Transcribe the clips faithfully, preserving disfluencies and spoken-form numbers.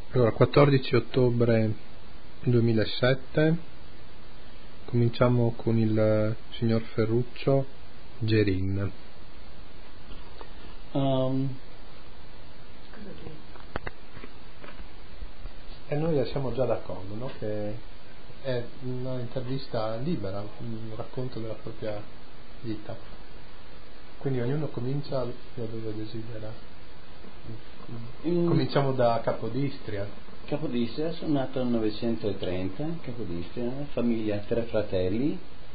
Allora, quattordici ottobre duemilasette, cominciamo con il signor Ferruccio Gerin. Um, e noi siamo già d'accordo, no? Che è un'intervista libera, un racconto della propria vita, quindi ognuno comincia da dove desidera. in Cominciamo da Capodistria. Capodistria, sono nato nel millenovecentotrenta, Capodistria, famiglia, tre fratelli.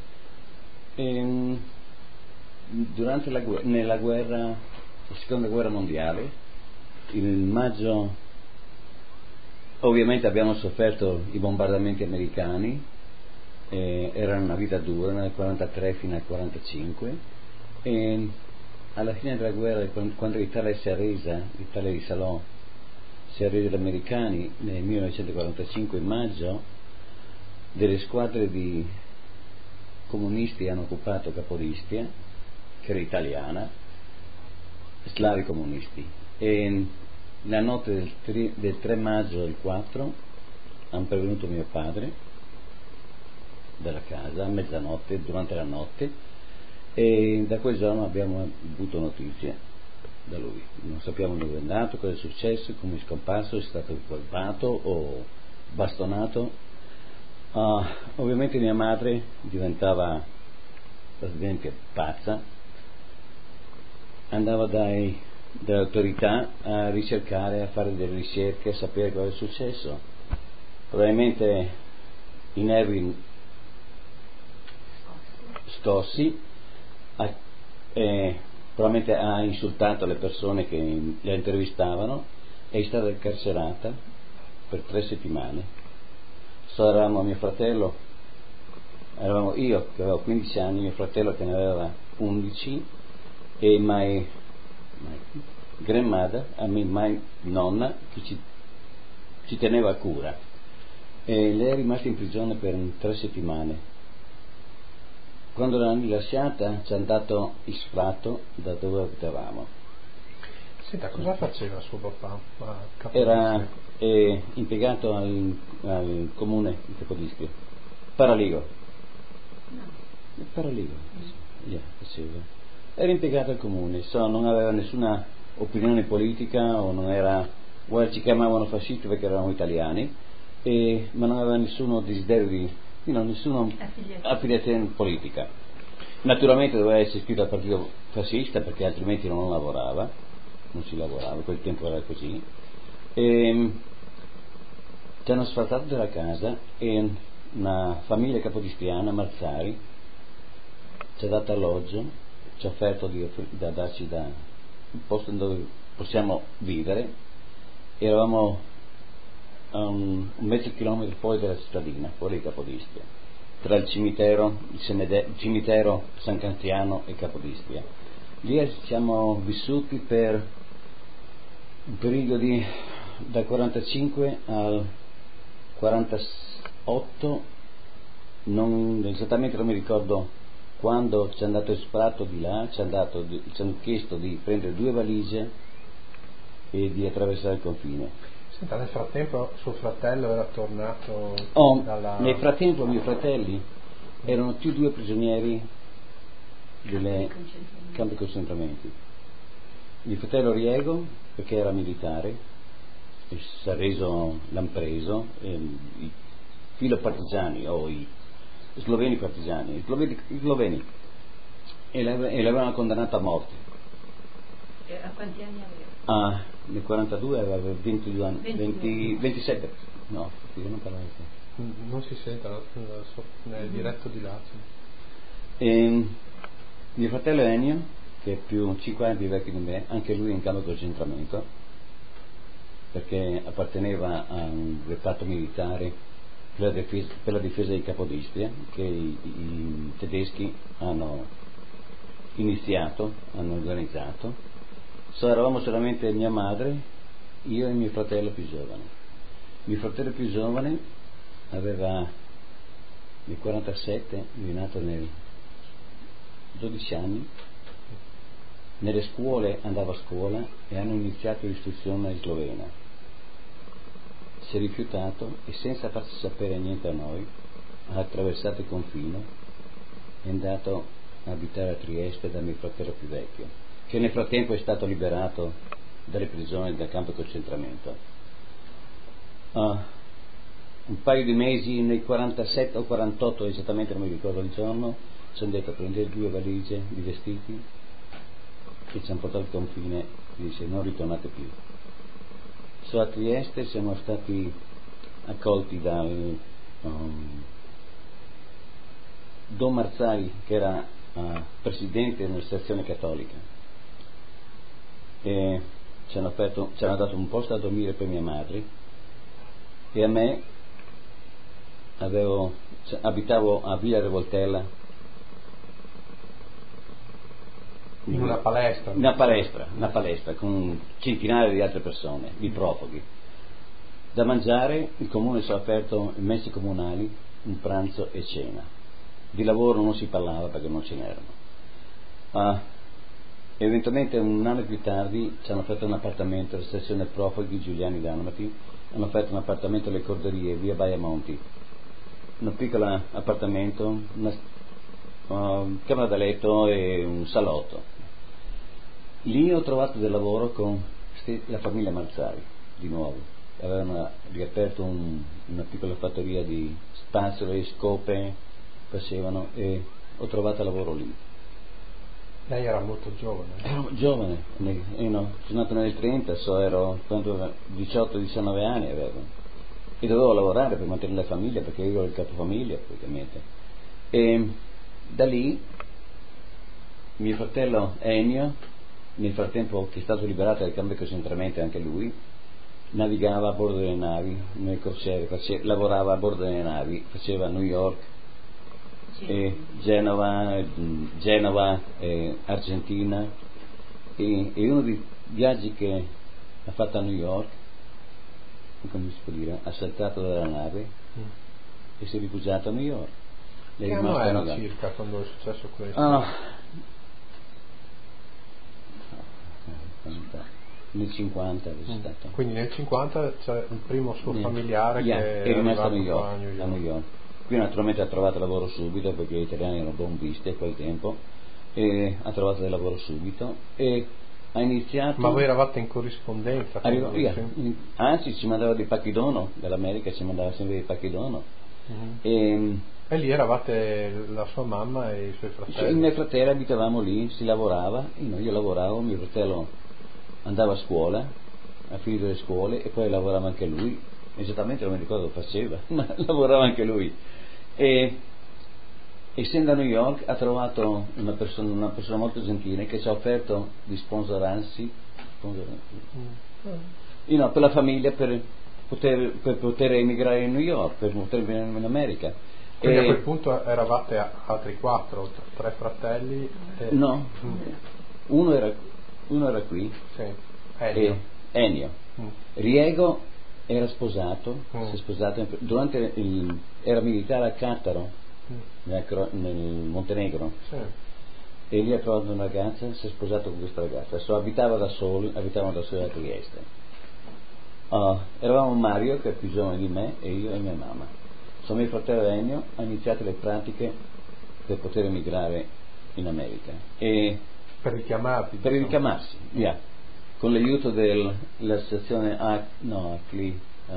E, durante la guerra, nella guerra, la seconda guerra mondiale, in maggio ovviamente abbiamo sofferto i bombardamenti americani, eh, era una vita dura nel quarantatré fino al quarantacinque, e alla fine della guerra, quando l'Italia si è resa, l'Italia di Salò si è resa agli americani nel millenovecentoquarantacinque, in maggio, delle squadre di comunisti hanno occupato Capodistria, che era italiana, slavi comunisti, e la notte del tre, del tre maggio al quattro hanno prevenuto mio padre dalla casa a mezzanotte, durante la notte, e da quel giorno abbiamo avuto notizie da lui. Non sappiamo dove è andato, cosa è successo, come è scomparso, è stato incolpato o bastonato. Uh, ovviamente mia madre diventava praticamente pazza, andava dai, dalle autorità a ricercare, a fare delle ricerche, a sapere cosa è successo. Probabilmente i nervi scossi, ha, eh, probabilmente ha insultato le persone che la intervistavano e è stata incarcerata per tre settimane. So, eravamo mio fratello, eravamo io che avevo quindici anni, mio fratello che ne aveva undici, e my, my grandmother, a me, my nonna, che ci, ci teneva a cura, e lei è rimasta in prigione per tre settimane. Quando l'hanno lasciata ci hanno dato il sfratto da dove abitavamo. Senta, cosa faceva suo papà a Capodistria? Era eh, impiegato al, al comune di Capodistria, Paraligo. No. Paraligo, yeah, faceva. Era impiegato al comune, so, non aveva nessuna opinione politica, o non era, well, ci chiamavano fascisti perché eravamo italiani, e, ma non aveva nessuno desiderio di, you know, nessuna affiliazione politica. Naturalmente doveva essere iscritto al partito fascista perché altrimenti non lavorava, non si lavorava, quel tempo era così. E ci hanno sfrattato della casa e una famiglia capodistriana, Marzari, ci ha dato alloggio, ci ha offerto di, da darci da un posto dove possiamo vivere. Eravamo um, un mezzo chilometro fuori dalla cittadina, fuori di Capodistria, tra il cimitero, il, Semede, il cimitero San Cantiano e Capodistria. Lì siamo vissuti per un periodo di dal quarantacinque al quarantotto, non esattamente, non mi ricordo quando ci hanno dato il sfratto di là, ci hanno, dato, ci hanno chiesto di prendere due valigie e di attraversare il confine. Senta, nel frattempo suo fratello era tornato oh, dalla... Nel frattempo i miei fratelli erano più due prigionieri delle campi di concentramento. Mio fratello Riego, perché era militare, e si è reso, l'hanno preso, e i filo partigiani o i sloveni partigiani, i sloveni, i sloveni e, l'ave, e l'avevano condannato a morte. E a quanti anni aveva? Ah, nel quarantadue aveva ventidue anni, venti, ventisette, no, io non parlavo di non si sente, è diretto di là. E mio fratello Ennio, che è più cinque anni più vecchio di me, anche lui in campo di concentramento, perché apparteneva a un reparto militare per la difesa, per la difesa di Capodistria, che i, i tedeschi hanno iniziato, hanno organizzato. So, eravamo solamente mia madre, io e mio fratello più giovane. Mio fratello più giovane aveva nel quarantasette, lui è nato nel dodici anni, nelle scuole andava a scuola e hanno iniziato l'istruzione slovena. si è rifiutato e senza farsi sapere niente a noi ha attraversato il confine e è andato a abitare a Trieste da mio fratello più vecchio, che nel frattempo è stato liberato dalle prigioni del campo di concentramento. Uh, un paio di mesi, nel quarantasette o quarantotto esattamente, non mi ricordo il giorno, sono andato a prendere due valigie di vestiti che ci hanno portato al confine e dice non ritornate più. So, a Trieste siamo stati accolti dal um, Don Marzali, che era uh, presidente dell'amministrazione cattolica, e ci hanno, aperto, ci hanno dato un posto a dormire per mia madre e a me avevo, cioè, abitavo a Villa Revoltella, in una palestra una palestra, una palestra con centinaia di altre persone, di profughi. Da mangiare il comune ci ha aperto i messi comunali, un pranzo e cena. Di lavoro non si parlava perché non ce n'erano. Ah, eventualmente un anno più tardi ci hanno offerto un appartamento alla stazione profughi Giuliani Dalmati, hanno offerto un appartamento alle Corderie, via Baiamonti, un piccolo appartamento, una uh, camera da letto e un salotto. Lì ho trovato del lavoro con la famiglia Marzari, di nuovo. Avevano riaperto un, una piccola fattoria di spazzole, scope, facevano, e ho trovato lavoro lì. Lei era molto giovane. Ero giovane, io no, sono nato nel trenta, so ero diciotto diciannove anni avevo. E dovevo lavorare per mantenere la famiglia perché io ero il capofamiglia praticamente. E da lì mio fratello Ennio, nel frattempo che è stato liberato dal campo di concentramento anche lui, navigava a bordo delle navi, nelle crociere, face, lavorava a bordo delle navi, faceva New York, e Genova, Genova e Argentina, e, e uno dei viaggi che ha fatto a New York, come si può dire, ha saltato dalla nave mm. e si è rifugiato a New York. Che anno era circa quando è successo questo? Oh. Nel cinquanta è mm. stato. Quindi nel cinquanta c'è il primo suo yeah. familiare yeah. che è rimasto a New, York, a New York. A New York. Qui naturalmente ha trovato lavoro subito perché gli italiani erano ben visti a quel tempo, e ha trovato del lavoro subito e ha iniziato. Ma voi eravate in corrispondenza? Arrivo, yeah. Anzi, ci mandava dei pacchi dono dall'America, ci mandava sempre dei pacchi dono. Mm-hmm. E, e lì eravate la sua mamma e i suoi fratelli? I miei fratelli abitavamo lì, si lavorava, io, io lavoravo, mio fratello andava a scuola, ha finito le scuole e poi lavorava anche lui, esattamente non mi ricordo cosa faceva, ma lavorava anche lui. E essendo a New York ha trovato una persona, una persona molto gentile che ci ha offerto di sponsorarsi, sponsorarsi mm. you know, per la famiglia, per poter, per poter emigrare in New York, per poter venire in America. Quindi e a quel punto eravate altri quattro, tre fratelli? E... No, mm. uno, era, uno era qui, sì. Ennio. E, Ennio. Mm. Riego era sposato, mm. si è sposato durante il, era militare a Cattaro, mm. nel, nel Montenegro, sì. e lì ha trovato una ragazza, si è sposato con questa ragazza, so, abitava da soli, abitavano da soli a Trieste. Uh, eravamo Mario, che è più giovane di me, e io e mia mamma. So, mio fratello Ennio ha iniziato le pratiche per poter emigrare in America e per richiamarti per diciamo. richiamarsi, yeah. Con l'aiuto dell'associazione A- no, Acli uh,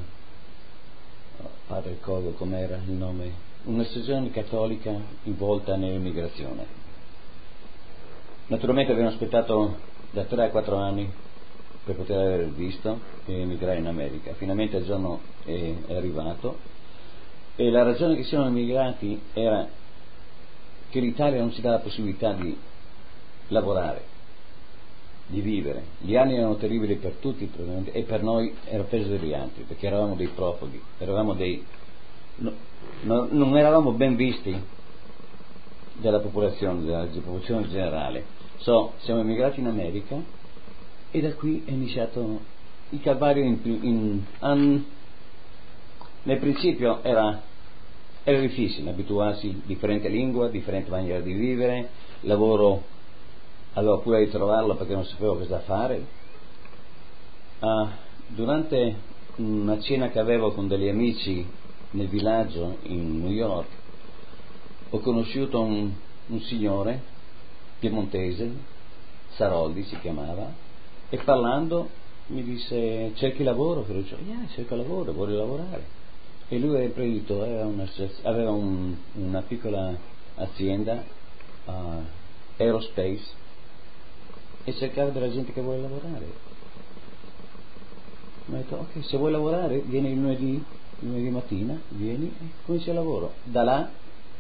padre il Cogo, com'era il nome, un'associazione cattolica involta nell'immigrazione. Naturalmente abbiamo aspettato da tre a quattro anni per poter avere il visto e emigrare in America. Finalmente il giorno è, è arrivato. E la ragione che siamo emigrati era che l'Italia non ci dà la possibilità di lavorare, di vivere. Gli anni erano terribili per tutti e per noi era peggio degli altri, perché eravamo dei profughi, eravamo dei, no, no, non eravamo ben visti dalla popolazione, dalla popolazione generale. So, siamo emigrati in America e da qui è iniziato il calvario in, in, in nel principio era, era difficile abituarsi, differente lingua, differente maniera di vivere, lavoro avevo paura di trovarlo perché non sapevo cosa fare. Uh, durante una cena che avevo con degli amici nel villaggio in New York, ho conosciuto un, un signore piemontese, Saroldi si chiamava, e parlando mi disse: cerchi lavoro? E io dicevo: yeah, cerco lavoro, voglio lavorare. E lui era imprenditore, aveva una, aveva un, una piccola azienda uh, aerospace, e cercava della gente che vuole lavorare. Mi ha detto: ok, se vuoi lavorare vieni il lunedì, il lunedì mattina, vieni e cominci il lavoro. Da là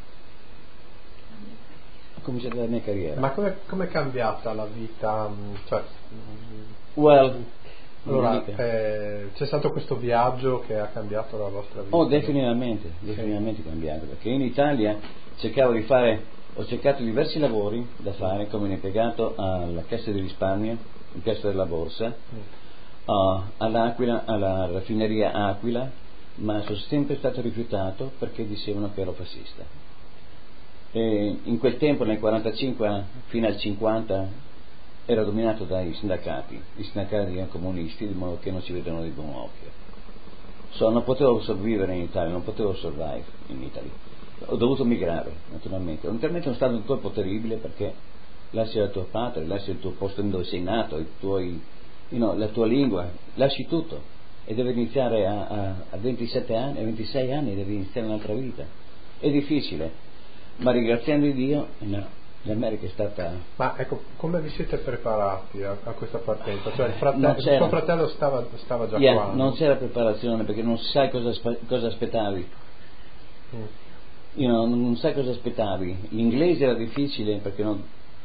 ho cominciato la mia carriera. Ma come è cambiata la vita? Cioè, well, allora, eh, c'è stato questo viaggio che ha cambiato la vostra vita? Oh, definitivamente, definitivamente sì. Cambiato, perché in Italia cercavo di fare, ho cercato diversi lavori da fare, come un impiegato alla Cassa di Risparmio, in Cassa della Borsa, mm. uh, all'Aquila, alla raffineria Aquila, ma sono sempre stato rifiutato perché dicevano che ero fascista. E in quel tempo, nel quarantacinque fino al cinquanta, era dominato dai sindacati, i sindacati comunisti, di modo che non ci vedono di buon occhio. So, non potevo sopravvivere in Italia, non potevo survive in Italia. Ho dovuto migrare, naturalmente. Naturalmente è stato un colpo terribile, perché lasci la tua patria, lasci il tuo posto dove sei nato, i tuoi, you know, la tua lingua, lasci tutto e devi iniziare a, a, a ventisette anni, a ventisei anni devi iniziare un'altra vita. È difficile, ma ringraziando Dio, no. L'America è stata... Ma ecco, come vi siete preparati a, a questa partenza? Cioè il, fratello, il suo fratello stava, stava già yeah, qua? Non no? c'era preparazione, perché non sai cosa, cosa aspettavi. Mm. You know, non sai cosa aspettavi. L'inglese era difficile perché non,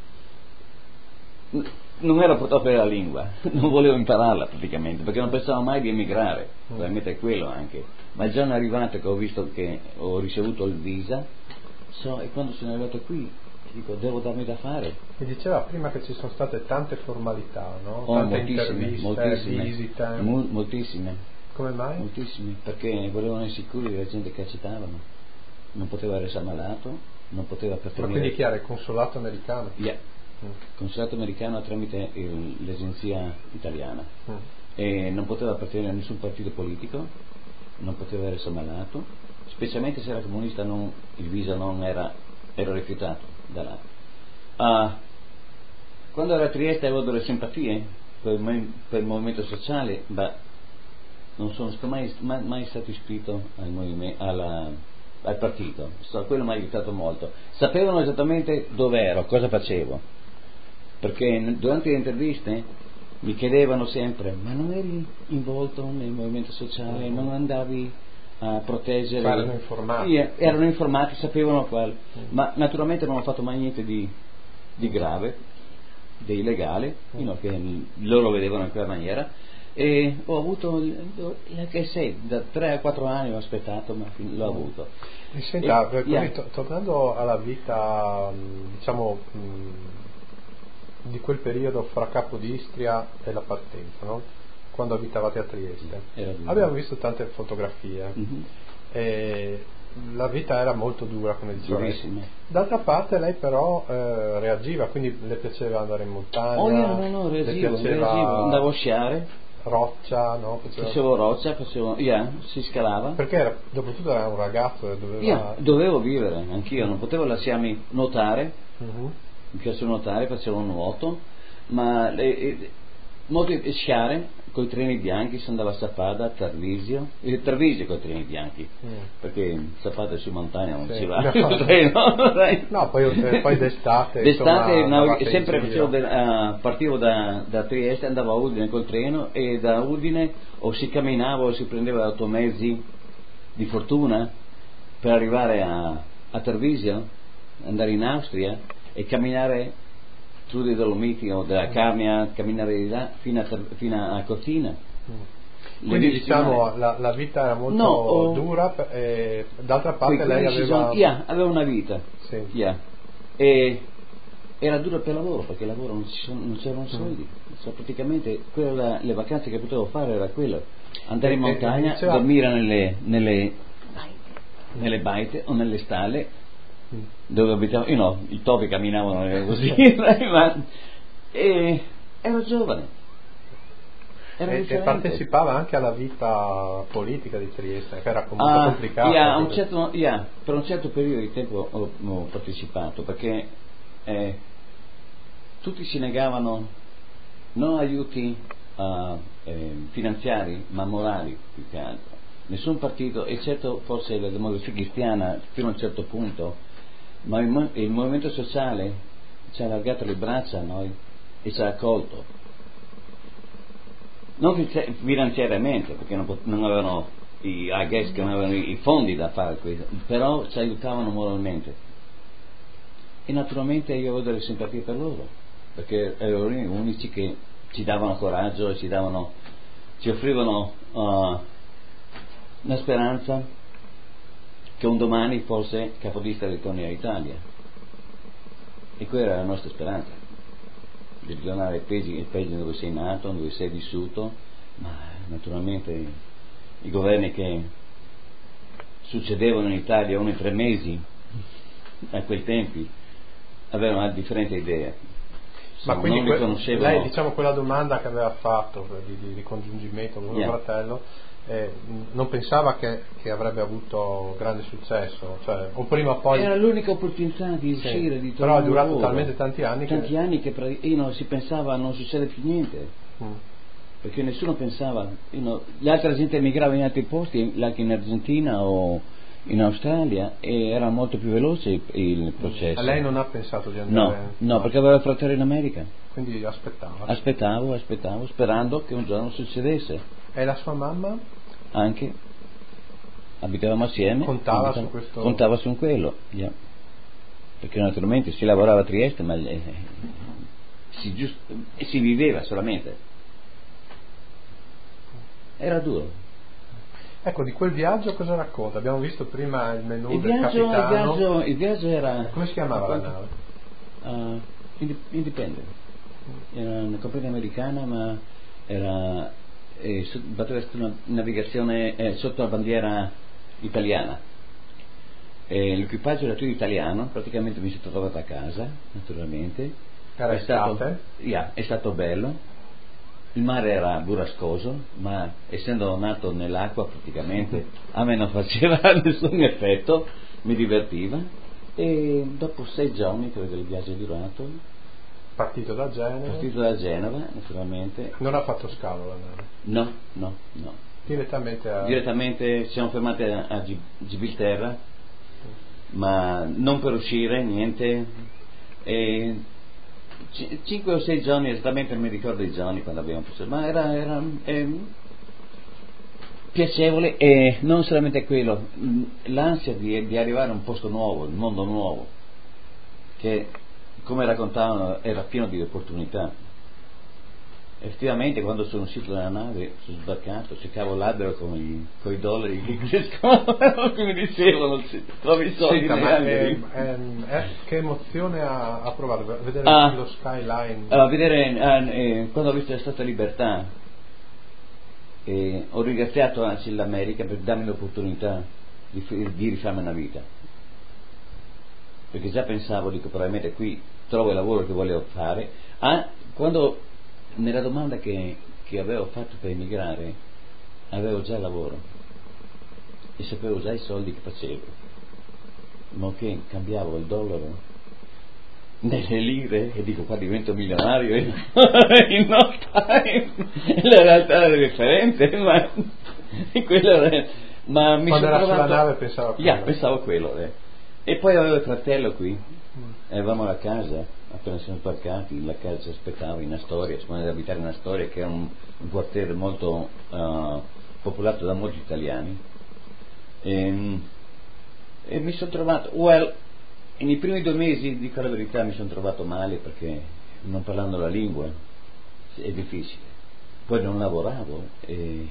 non ero portato per la lingua, non volevo impararla praticamente, perché non pensavo mai di emigrare, mm. probabilmente è quello anche. Ma il giorno arrivato che ho visto che ho ricevuto il visa, so, e quando sono arrivato qui dico: devo darmi da fare. Mi diceva prima che ci sono state tante formalità, no? Oh, tante moltissime, interviste, moltissime, visite. Mo- moltissime. Come mai? Moltissime, perché volevano essere sicuri della gente che accettavano. Non poteva essere ammalato, non poteva appartenere. Ma quindi chi era? Il consolato americano? Yeah. Mm. Il consolato americano tramite il, l'agenzia italiana. Mm. E non poteva appartenere a nessun partito politico, non poteva essere ammalato, specialmente se era comunista, non, il visa non era, era rifiutato da là. Uh, quando ero a Trieste avevo delle simpatie per il, per il movimento sociale, ma non sono mai, mai, mai stato iscritto al, movimento, alla, al partito. So, quello mi ha aiutato molto. Sapevano esattamente dove ero, cosa facevo, perché durante le interviste mi chiedevano sempre: ma non eri involto nel movimento sociale, non andavi a proteggere? Erano informati. Sì, erano informati, sapevano qual. Mm. Ma naturalmente non ho fatto mai niente di, di grave, di illegale, mm. you know, che loro vedevano in quella maniera, e ho avuto che sei, da tre a quattro anni ho aspettato, ma l'ho avuto. E senta, e, yeah. to- tornando alla vita, diciamo, mh, di quel periodo fra Capodistria e la partenza, no? Quando abitavate a Trieste, abbiamo visto tante fotografie, mm-hmm. e la vita era molto dura, come diceva lei. D'altra parte lei però eh, reagiva, quindi le piaceva andare in montagna. Oh, io no, no, reagivo, le piaceva reagivo. Andavo a sciare, roccia, no? Faceva... facevo roccia, facevo, yeah, si scalava. Perché era, dopo tutto era un ragazzo e doveva... Yeah, dovevo vivere, anch'io, non potevo lasciarmi nuotare, mm-hmm. mi piace nuotare, facevo nuoto, ma le, molti sciare con i treni bianchi, si andava a Sappada, a Tarvisio, e Tarvisio con i treni bianchi, mm. perché Sappada su montagna non sì. si va. No, treno, no poi, poi d'estate, d'estate insomma, no, sempre facevo de, uh, partivo da, da Trieste, andavo a Udine col treno, e da Udine o si camminava o si prendeva automezzi di fortuna per arrivare a, a Tarvisio, andare in Austria e camminare su dei Dolomiti o della Carnia, camminare di là fino a, fino a Cortina. Mm. Quindi diciamo la, la vita era molto no, oh, dura, e d'altra parte lei aveva... Sono, yeah, aveva una vita, sì. yeah. E era dura per lavoro, perché lavoro non, ci sono, non c'erano soldi, mm. so, praticamente quella, le vacanze che potevo fare era quello, andare e, in montagna, diceva... dormire nelle, nelle, nelle baite o nelle stalle dove abitavo, io no, i topi camminavano così, ma e ero giovane, era e, e differente. partecipava anche alla vita politica di Trieste, che era comunque Ah, complicata. yeah, un certo, yeah, per un certo periodo di tempo ho, ho partecipato, perché eh, tutti si negavano non aiuti uh, eh, finanziari, ma morali più che altro. Nessun partito, eccetto forse la Democrazia Cristiana fino a un certo punto, ma il, il movimento sociale ci ha allargato le braccia a noi e ci ha accolto. Non finanziariamente, perché non, non avevano i, I guess che non avevano i fondi da fare questo, però ci aiutavano moralmente. E naturalmente io avevo delle simpatie per loro, perché erano gli unici che ci davano coraggio e ci davano, ci offrivano uh, una speranza che un domani forse Capodistria ritorni all'Italia. E quella era la nostra speranza, di ritornare ai paesi, ai paesi dove sei nato, dove sei vissuto, ma naturalmente i, i governi che succedevano in Italia ogni tre mesi a quei tempi avevano una differente idea. Ma quindi non que- riconoscevano. lei, diciamo, quella domanda che aveva fatto di, di ricongiungimento con Yeah. suo fratello, eh, non pensava che, che avrebbe avuto grande successo, cioè, o prima o poi era l'unica opportunità di uscire, sì, di però trovare è durato lavoro. talmente tanti anni tanti che... anni che pra- you know, si pensava non succede più niente, Mm. perché nessuno pensava, you know, l'altra gente emigrava in altri posti, anche in Argentina o in Australia, e era molto più veloce il, il processo. E lei non ha pensato di no, andare? no, perché aveva il fratello in America. Quindi aspettava. Aspettavo, aspettavo, sperando che un giorno succedesse. E la sua mamma? Anche abitavamo assieme, Contava abitava, su questo? contava su quello, yeah. Perché naturalmente si lavorava a Trieste, ma eh, si, giust, eh, si viveva solamente. Era duro. Ecco, di quel viaggio cosa racconta? Abbiamo visto prima il menù Il del viaggio, il capitano. viaggio, il viaggio era... Come si chiamava la nave? Uh, Independent. Era una compagnia americana, ma era eh, batteva una navigazione eh, sotto la bandiera italiana. E l'equipaggio era tutto italiano, praticamente mi sono trovato a casa, naturalmente. Era è stato, estate? yeah, è stato bello. Il mare era burrascoso, ma essendo nato nell'acqua praticamente a me non faceva nessun effetto, mi divertiva. E dopo sei giorni, credo che il viaggio è durato, Partito da Genova? partito da Genova, naturalmente. Non ha fatto scalo la nave? No, no, no. Direttamente a... Direttamente ci siamo fermati a, a Gibilterra, ma non per uscire, niente. E c- cinque o sei giorni, esattamente non mi ricordo i giorni quando abbiamo passato, ma era, era eh, piacevole, e non solamente quello, l'ansia di, di arrivare a un posto nuovo, un mondo nuovo, che come raccontavano era pieno di opportunità. Effettivamente quando sono uscito dalla nave, sono sbarcato, cercavo l'albero con i, con i dollari che crescono, che mi dicevano, trovi i soldi. Senta, ma eh, è, è, è, che emozione ha, ha provato? Vedere ah, lo skyline? A vedere, ah, eh, quando ho visto la Statua Libertà, eh, ho ringraziato anzi l'America per darmi l'opportunità di, di rifarmi una vita, perché già pensavo, dico, probabilmente qui trovo il lavoro che volevo fare. Ah, quando nella domanda che, che avevo fatto per emigrare avevo già lavoro e sapevo già i soldi che facevo, ma che cambiavo il dollaro nelle lire e dico, qua divento milionario in, in no time. La realtà era differente, ma quello era, ma mi quando sono era trovato, sulla nave pensavo a quello. yeah, pensavo a quello eh. E poi avevo il fratello qui, eravamo alla casa, appena siamo sbarcati, la casa ci aspettava in Astoria, si poteva abitare in Astoria, che è un, un quartiere molto uh, popolato da molti italiani, e, e mi sono trovato, well, nei primi due mesi, dico la verità, mi sono trovato male, perché non parlando la lingua è difficile, poi non lavoravo e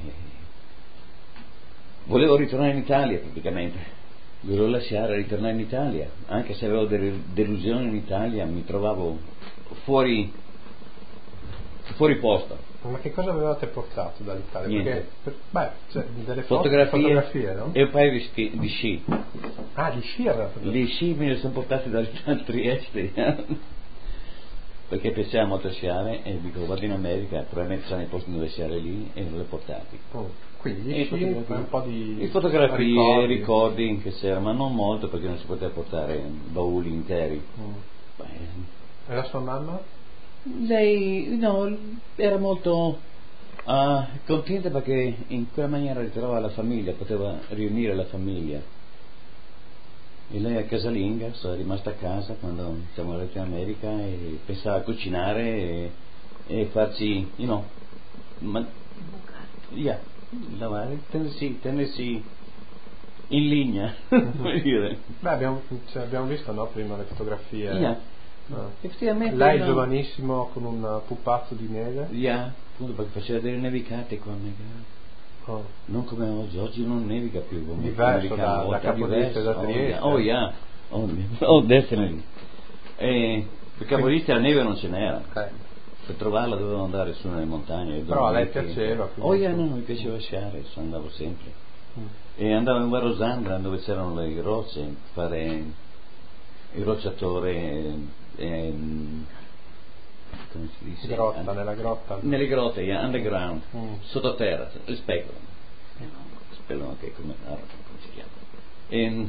volevo ritornare in Italia praticamente. Dovevo lasciare, ritornare in Italia, anche se avevo delle delusioni in Italia, mi trovavo fuori fuori posto. Ma che cosa avevate portato dall'Italia? Niente. Perché, beh, cioè, delle Fotografie, fotografie, no? e un paio di sci, di sci. Ah, di sci avevate? Gli sci me li sono portati da Trieste. perché piaceva molto sciare e dico vado in America, probabilmente c'erano i posti dove sciare lì e non le portati. Oh, quindi E dici fotografie, un po' di e fotografie, ricordi, ricordi che c'era, ma non molto perché non si poteva portare bauli interi. Mm. Beh, E la sua mamma? lei no, era molto uh, contenta perché in quella maniera ritrovava la famiglia, poteva riunire la famiglia. E lei è casalinga, è rimasta a casa quando siamo arrivati in America e pensava a cucinare e, e farci, you know, ma, yeah, lavare, tenersi, tenersi in linea, come dire. Beh, abbiamo, cioè, abbiamo visto, no, prima le fotografie. Yeah. Ah. Effettivamente Lei no. giovanissimo con un pupazzo di neve. Yeah, appunto perché faceva delle nevicate qua a Megara. Oh. Non come oggi, oggi non nevica più come Diverso da, da Capodistria e da Trieste. Oh yeah, oh, yeah. oh, oh definitely. E per Capodistria la neve non ce n'era. Eh. Per trovarla dovevo andare su nelle montagne. Però a lei piaceva. Oh yeah, no, mi piaceva sciare, andavo sempre. Mm. E andavo in Guarosandra dove c'erano le rocce, fare il rocciatore e, e, come si dice? Grotta, nella grotta. Nelle grotte, yeah, underground, Mm. sottoterra, le spelone. Spelone che come, ah, come si chiama? E,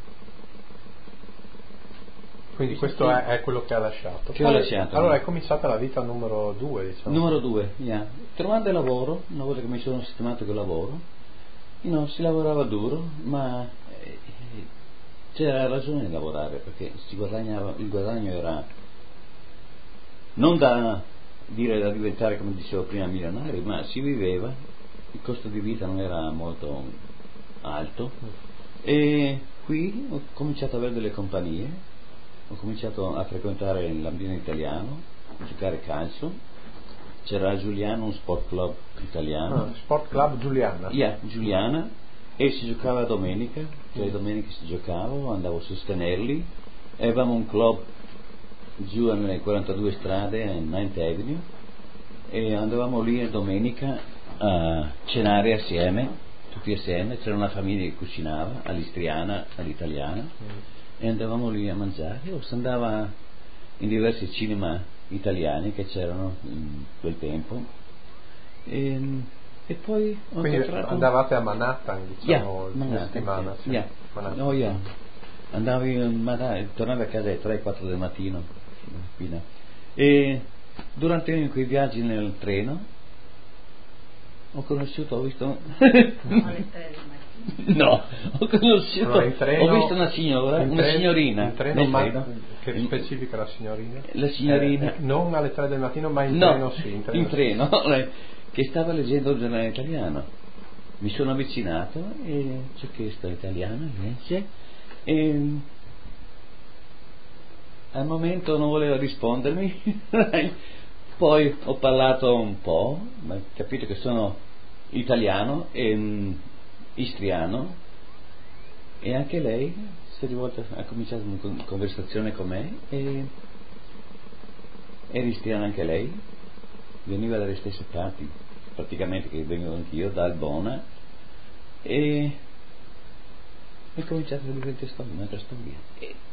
quindi questo è, è quello che ha lasciato. Che ho Poi, lasciato. Allora è cominciata la vita numero due, diciamo. Numero due, yeah. Trovando lavoro, una volta che mi sono sistemato col lavoro, no, si lavorava duro, ma eh, c'era ragione di lavorare perché si guadagnava, il guadagno era non da dire da diventare, come dicevo prima, milionari, ma si viveva, il costo di vita non era molto alto e qui ho cominciato ad avere delle compagnie, ho cominciato a frequentare l'ambiente italiano, a giocare calcio. C'era a Giuliano un sport club italiano. Ah, Sport Club Giuliana. Yeah, Giuliana, e si giocava domenica, tutte le domeniche si giocava, andavo a sostenerli, e avevamo un club giù nelle quarantadue strade a Ninth Avenue e andavamo lì a domenica a cenare assieme, tutti assieme, c'era una famiglia che cucinava, all'istriana, all'italiana, mm. e andavamo lì a mangiare, o si andava in diversi cinema italiani che c'erano in quel tempo e, e poi ho quindi incontrato... andavate a Manhattan, diciamo, yeah, una Manhattan, settimana, sì. yeah. Manhattan. Oh, yeah. Andavi Manhattan, tornavi a casa alle tre quattro del mattino e durante quei viaggi nel treno ho conosciuto, ho visto no, alle tre del mattino. no, ho conosciuto, allora, in treno, ho visto una signora, in una treno, signorina in treno, nel ma, treno. che specifica la signorina? La signorina eh, non alle tre del mattino, ma in no, treno sì, in treno, in treno che stava leggendo il giornale italiano. Mi sono avvicinato e ci ho chiesto italiano, legge, e al momento non voleva rispondermi. Poi ho parlato un po', ma ho capito che sono italiano e um, istriano, e anche lei si è rivolta, ha cominciato una conversazione con me e era istriana anche lei, veniva dalle stesse parti praticamente che venivo anch'io, da Albona, e è cominciata a diventare storia, un'altra storia. E